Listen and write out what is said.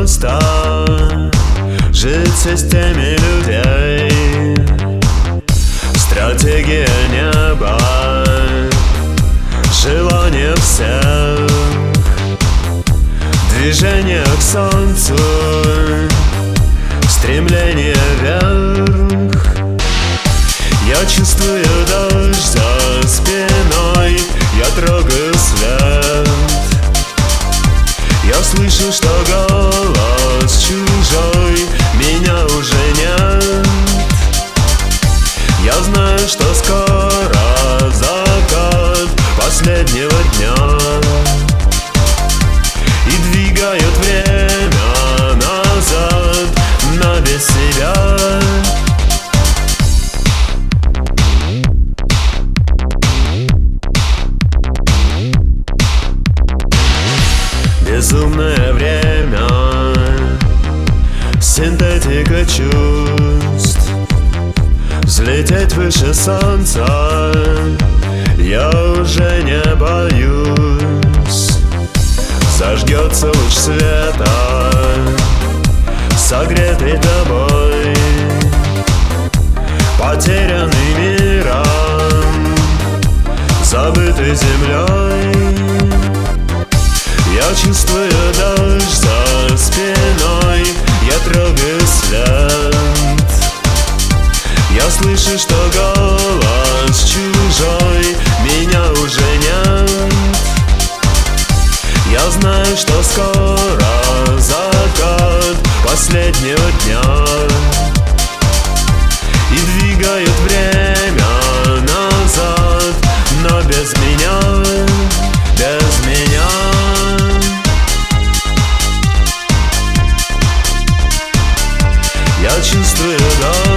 просто жить в системе людей. Стратегия неба, желание всех, движение к солнцу, стремление вверх. Я чувствую дождь за спиной, я трогаю свет. Я слышу, что голос чужой, меня уже нет. Я знаю, что скоро закат последнего дня, и двигают время назад на без себя. Безумное время, синтетика чувств, взлететь выше солнца я уже не боюсь. Зажгется луч света, согретый тобой, потерянный миром, забытый землей. Я чувствую дождь за спиной, я трогаю след. Я слышу, что голос чужой, меня уже нет. Я знаю, что скоро закат последнего дня, и двигают время назад, но без меня, без меня. Я чувствую дождь